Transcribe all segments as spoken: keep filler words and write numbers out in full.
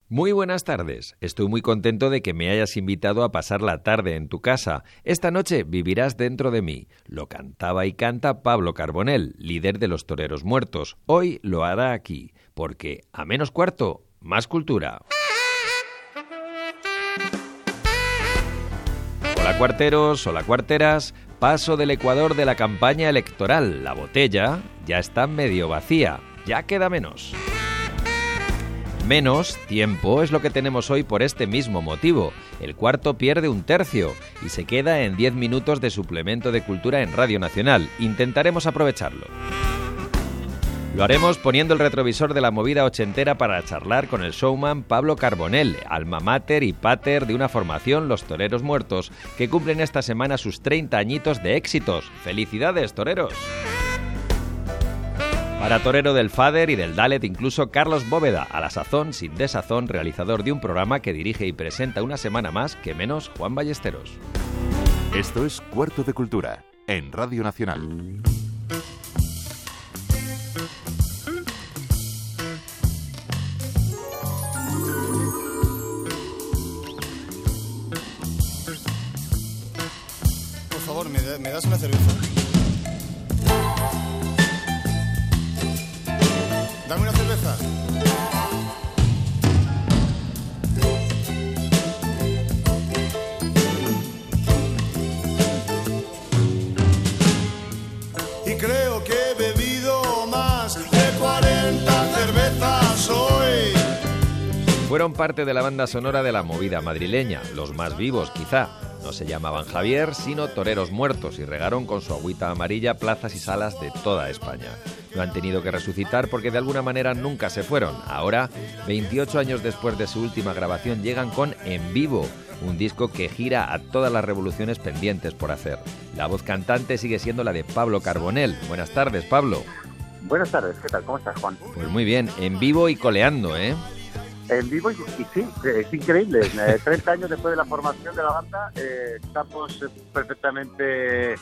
Muy buenas tardes. Estoy muy contento de que me hayas invitado a pasar la tarde en tu casa. Esta noche vivirás dentro de mí. Lo cantaba y canta Pablo Carbonell, líder de los Toreros Muertos. Hoy lo hará aquí, porque a menos cuarto, más cultura. Hola cuarteros, hola cuarteras. Paso del ecuador de la campaña electoral. La botella ya está medio vacía. Ya queda menos. Menos tiempo es lo que tenemos hoy por este mismo motivo. El cuarto pierde un tercio y se queda en diez minutos de suplemento de cultura en Radio Nacional. Intentaremos aprovecharlo. Lo haremos poniendo el retrovisor de la movida ochentera para charlar con el showman Pablo Carbonell, alma mater y pater de una formación, Los Toreros Muertos, que cumplen esta semana sus treinta añitos de éxitos. ¡Felicidades, toreros! Para torero del Fader y del Dalet, incluso Carlos Bóveda, a la sazón, sin desazón, realizador de un programa que dirige y presenta una semana más que menos Juan Ballesteros. Esto es Cuarto de Cultura, en Radio Nacional. Por favor, ¿me, da, ¿me das una cerveza? Dame una cerveza. Y creo que he bebido más de cuarenta cervezas hoy. Fueron parte de la banda sonora de la movida madrileña, los más vivos quizá. No se llamaban Javier, sino Toreros Muertos, y regaron con su agüita amarilla plazas y salas de toda España. No han tenido que resucitar porque de alguna manera nunca se fueron. Ahora, veintiocho años después de su última grabación, llegan con En Vivo, un disco que gira a todas las revoluciones pendientes por hacer. La voz cantante sigue siendo la de Pablo Carbonell. Buenas tardes, Pablo. Buenas tardes, ¿qué tal? ¿Cómo estás, Juan? Pues muy bien, en vivo y coleando, ¿eh? En vivo y, y sí, es increíble. treinta años después de la formación de la banda, eh, estamos perfectamente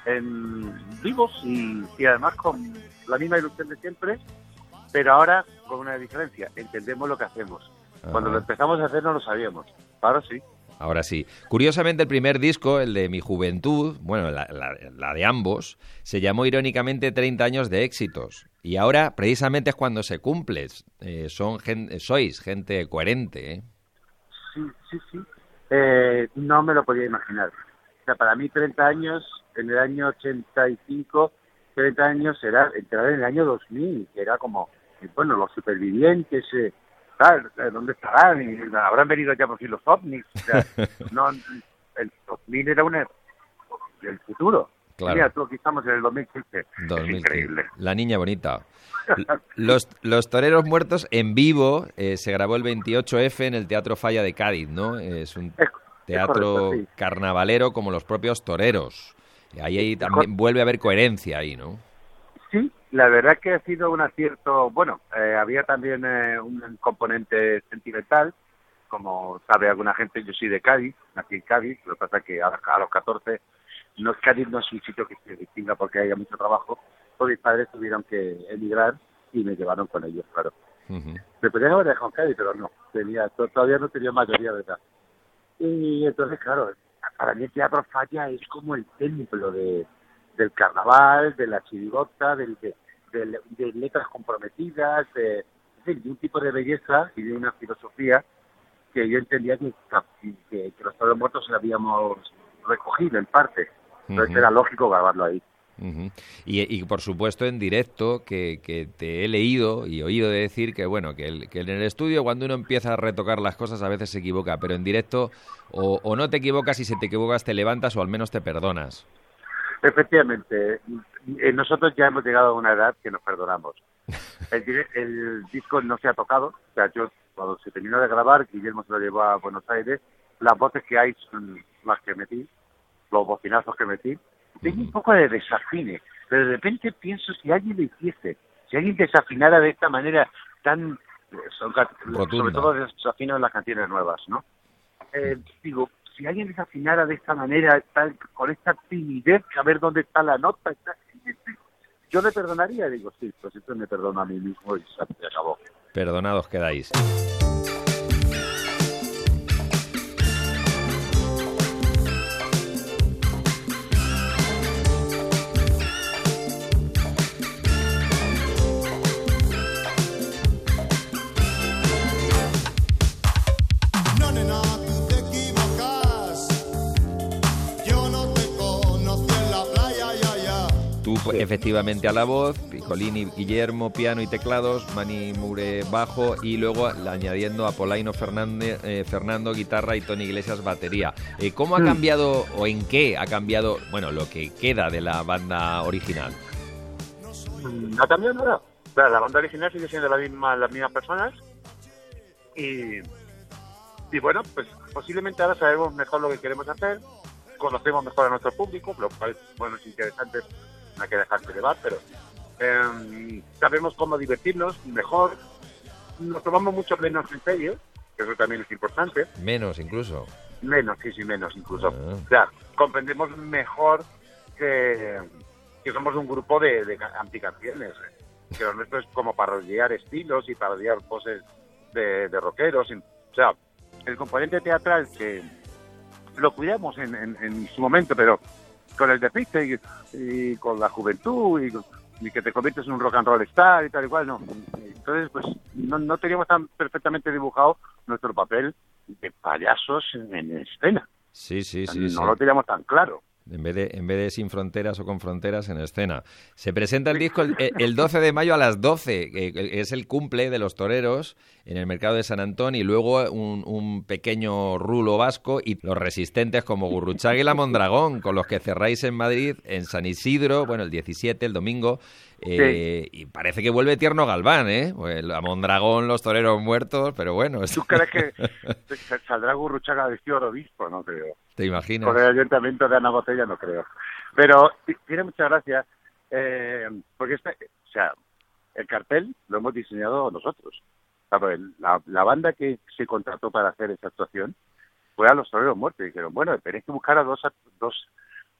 en vivos y, y además con la misma ilusión de siempre, pero ahora con una diferencia. Entendemos lo que hacemos. Ajá. Cuando lo empezamos a hacer no lo sabíamos. Ahora sí. Ahora sí. Curiosamente, el primer disco, el de Mi Juventud, bueno, la, la, la de ambos, se llamó irónicamente treinta años de éxitos. Y ahora, precisamente, es cuando se cumple. Eh, son gen- sois gente coherente, ¿eh? Sí, sí, sí. Eh, no me lo podía imaginar. O sea, para mí treinta años, en el año ochenta y cinco, treinta años era entrar en el año dos mil, que era como, bueno, los supervivientes... Eh, ¿dónde estarán? Y habrán venido ya por fin los ovnis. O sea, no, el dos mil era una, el futuro. Claro. Mira, tú aquí estamos en el dos mil quince. dos mil quince. Es increíble. La niña bonita. Los, los Toreros Muertos en vivo eh, se grabó el veintiocho efe en el Teatro Falla de Cádiz, ¿no? Es un es, teatro es correcto, sí. carnavalero como los propios toreros. Ahí, ahí también vuelve a haber coherencia ahí, ¿no? Sí, la verdad que ha sido un acierto. Bueno, eh, había también eh, un componente sentimental, como sabe alguna gente. Yo soy de Cádiz, nací en Cádiz. Lo que pasa es que a, a los catorce, no, Cádiz no es un sitio que se distinga porque haya mucho trabajo. Todos mis padres tuvieron que emigrar y me llevaron con ellos, claro. Uh-huh. Me podían haber dejado en Cádiz, pero no, tenía, todavía no tenía mayoría de edad. Y entonces, claro, para mí el Teatro Falla es como el templo de... del carnaval, de la chirigota, del, de, de, de letras comprometidas, de, de, de un tipo de belleza y de una filosofía que yo entendía que, que, que los Toreros Muertos habíamos recogido en parte. Entonces uh-huh. era lógico grabarlo ahí. Uh-huh. Y, y por supuesto en directo, que, que te he leído y oído de decir que bueno que, el, que en el estudio cuando uno empieza a retocar las cosas a veces se equivoca, pero en directo o, o no te equivocas y si te equivocas te levantas o al menos te perdonas. Efectivamente, nosotros ya hemos llegado a una edad que nos perdonamos. El, el disco no se ha tocado, o sea, yo cuando se terminó de grabar, Guillermo se lo llevó a Buenos Aires, las voces que hay son las que metí, los bocinazos que metí. Tengo un poco de desafine, pero de repente pienso si alguien lo hiciese, si alguien desafinara de esta manera tan, son, sobre todo desafino en las canciones nuevas, ¿no? Eh, digo, si alguien desafinara de esta manera, tal, con esta timidez, a ver dónde está la nota, está, yo le perdonaría, digo, sí, pues entonces me perdono a mí mismo y se acabó. Perdonados quedáis. fue efectivamente a la voz, Piccolini, Guillermo, piano y teclados, Mani Mure, bajo, y luego añadiendo a Polaino Fernández, eh, Fernando, guitarra, y Tony Iglesias, batería. Eh, ¿Cómo ha cambiado, o en qué ha cambiado, bueno, lo que queda de la banda original? No ha cambiado nada. Claro, la banda original sigue siendo la misma, las mismas personas, y, y bueno, pues posiblemente ahora sabemos mejor lo que queremos hacer, conocemos mejor a nuestro público, lo cual, bueno, es interesante, no hay que dejarse llevar, pero eh, sabemos cómo divertirnos mejor, nos tomamos mucho menos en serio, que eso también es importante. Menos incluso. Menos, sí, sí, menos incluso. Ah. O sea, comprendemos mejor que, que somos un grupo de, de anticanciones, eh, que lo nuestro es como parodiar estilos y parodiar poses de, de rockeros. O sea, el componente teatral que lo cuidamos en, en, en su momento, pero con el despiste y, y con la juventud y, y que te conviertes en un rock and roll star y tal y cual, no. Entonces, pues no, no teníamos tan perfectamente dibujado nuestro papel de payasos en, en escena. Sí, sí, sí. No sí. lo teníamos tan claro. En vez, de, en vez de sin fronteras o con fronteras en escena. Se presenta el disco el, el doce de mayo a las doce, que es el cumple de los toreros en el mercado de San Antón, y luego un, un pequeño rulo vasco y los resistentes como Gurruchaga y la Mondragón, con los que cerráis en Madrid, en San Isidro, bueno, el diecisiete, el domingo. Eh, sí. Y parece que vuelve Tierno Galván, ¿eh? Pues la Mondragón, los toreros muertos, pero bueno. ¿Tú crees que saldrá Gurruchaga vestido de obispo? No creo. ¿Te imaginas? Por el ayuntamiento de Ana Botella no creo. Pero tiene mucha gracia, eh, porque este, o sea, el cartel lo hemos diseñado nosotros. La, la banda que se contrató para hacer esa actuación fue a los toreros muertos. Y dijeron, bueno, tenéis que buscar a dos dos,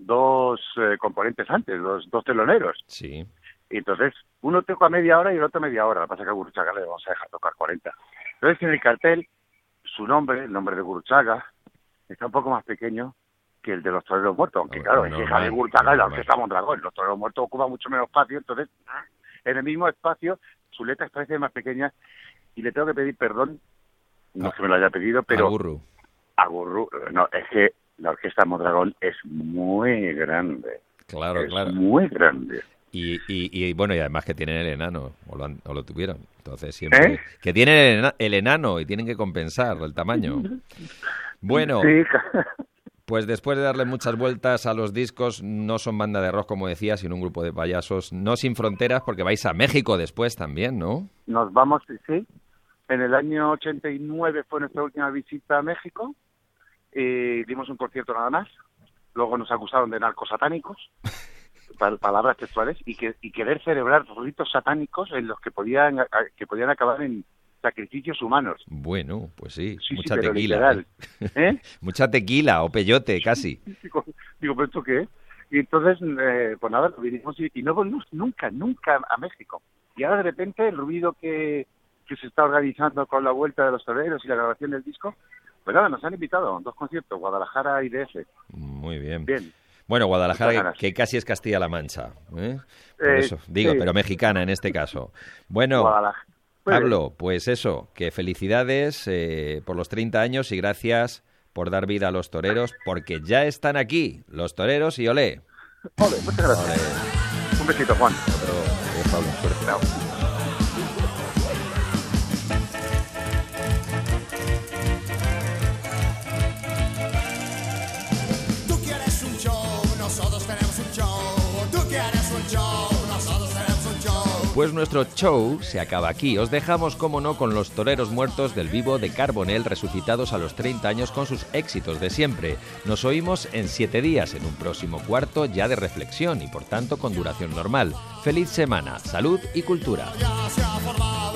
dos eh, componentes antes, dos, dos teloneros. Sí. Y entonces, uno toca media hora y el otro media hora. Lo que pasa es que a Gurruchaga le vamos a dejar tocar cuarenta. Entonces, en el cartel, su nombre, el nombre de Gurruchaga, está un poco más pequeño que el de los toreros muertos. Aunque, no, claro, es hija de Gurruchaga y la orquesta Mondragón. Los toreros muertos ocupan mucho menos espacio. Entonces, en el mismo espacio, su letra parece más pequeña. Y le tengo que pedir perdón, no es que me lo haya pedido, pero... A Gurru. A Gurru. No, es que la orquesta Mondragón es muy grande. Claro, es claro. muy grande. Y, y, y bueno, y además que tienen el enano, o lo, han, o lo tuvieron. Entonces siempre... ¿Eh? Que tienen el, ena, el enano y tienen que compensar el tamaño. Bueno, sí. Pues después de darle muchas vueltas a los discos, no son banda de rock, como decía, sino un grupo de payasos, no sin fronteras, porque vais a México después también, ¿no? Nos vamos, sí. En el año ochenta y nueve fue nuestra última visita a México. Y dimos un concierto nada más. Luego nos acusaron de narcos satánicos, palabras textuales, y, que, y querer celebrar ritos satánicos en los que podían, que podían acabar en sacrificios humanos. Bueno, pues sí, sí mucha sí, tequila. ¿Eh? ¿Eh? Mucha tequila o peyote, casi. Digo, digo, ¿pero esto qué es? Y entonces, eh, pues nada, vinimos y, y no volvimos nunca, nunca a México. Y ahora de repente el ruido que, que se está organizando con la vuelta de los toreros y la grabación del disco, pues nada, nos han invitado a dos conciertos, Guadalajara y D F. Muy bien. Bien. Bueno, Guadalajara, que, que casi es Castilla-La Mancha, ¿eh? Por eh, eso, digo, sí. Pero mexicana en este caso. Bueno, Pablo, pues eso, que felicidades eh, por los treinta años y gracias por dar vida a los toreros, porque ya están aquí, los toreros y olé. Ole, muchas gracias. Olé. Un besito, Juan. Pero, eh, Pablo, suerte. Chao. Pues nuestro show se acaba aquí. Os dejamos, como no, con los toreros muertos del vivo de Carbonell, resucitados a los treinta años con sus éxitos de siempre. Nos oímos en siete días, en un próximo cuarto ya de reflexión y por tanto con duración normal. Feliz semana, salud y cultura.